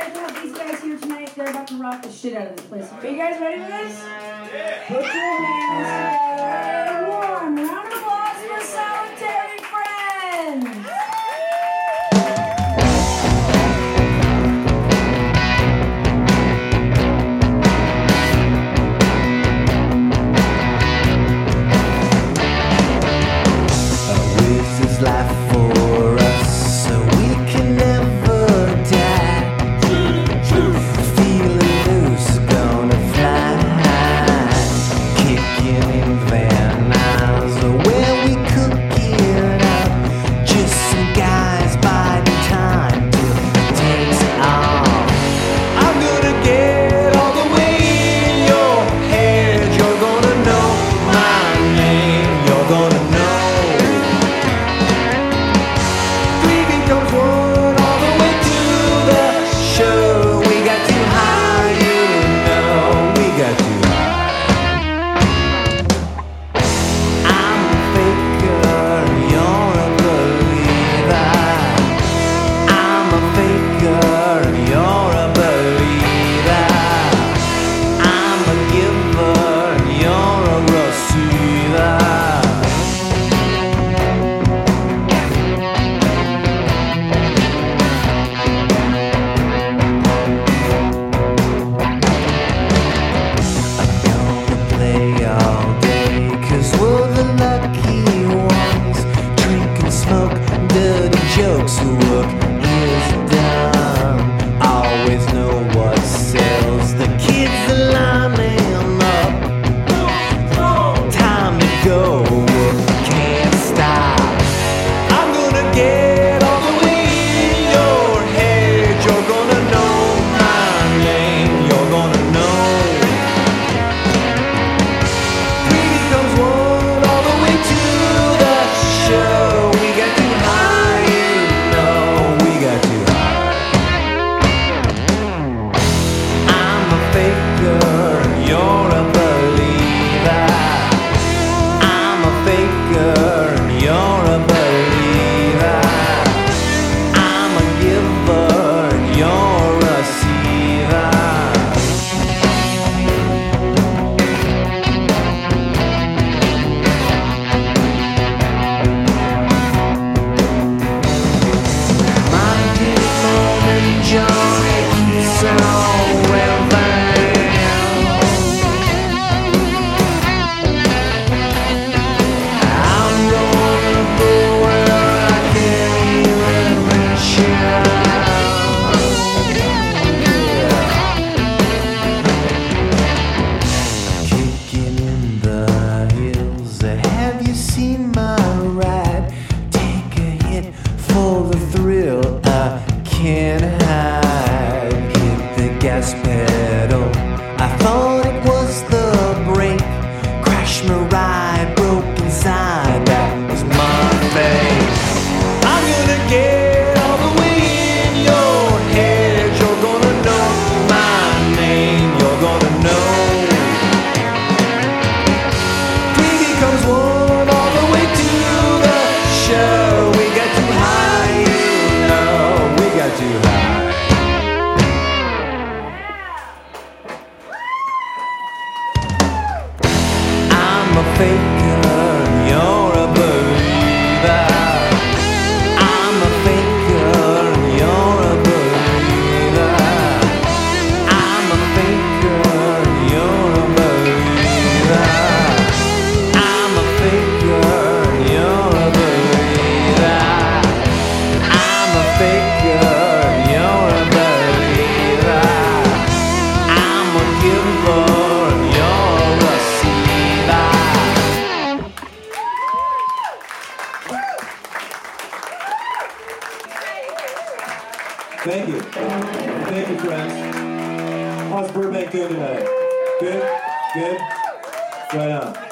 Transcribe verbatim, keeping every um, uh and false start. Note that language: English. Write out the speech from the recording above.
excited to have these guys here tonight. They're about to rock the shit out of this place. Are you guys ready for this? Yeah. Put your hands together. A warm round of applause for Solitary Friends. Life for us, so we can never die. Feeling loose, gonna fly. Kicking in Van Nuys, where we cook it up. Just some guys biding time till it takes off. I'm gonna get all the way in your head. You're gonna know my name. You're gonna know. Comes one all the way to the show. We got too high, you know. We got too high. I'm a faker, you're a believer. I'm a faker, you're a believer. I'm a giver, you're a receiver. Jokes work is done. Always know what sells. The kids are lining up. Time to go. Can't stop. I'm gonna get all the way in your head. You're gonna know my name. You're gonna know. Three becomes one all the way to the show. We got too high. You're a believer. I'm a faker. You're a believer. I'm a giver. You're a receiver. Monday morning joy keeps on relevant. Can't hide, hit the gas pedal. I thought it was the brake. Crashed my ride, broke inside. That was my fate. I'm gonna get all the way in your head. You're gonna know my name. You're gonna know. Three becomes one all the way to the show. We got too high, you know. We got too high. I'm a faker, you're a believer. I'm a faker, you're a believer. I'm a faker, you're a believer. I'm a faker, you're a believer. I'm a faker, you're a believer. I'm a giver, you're a receiver. Thank you. Thank you, friends. How's Burbank doing tonight? Good? Good? Right on.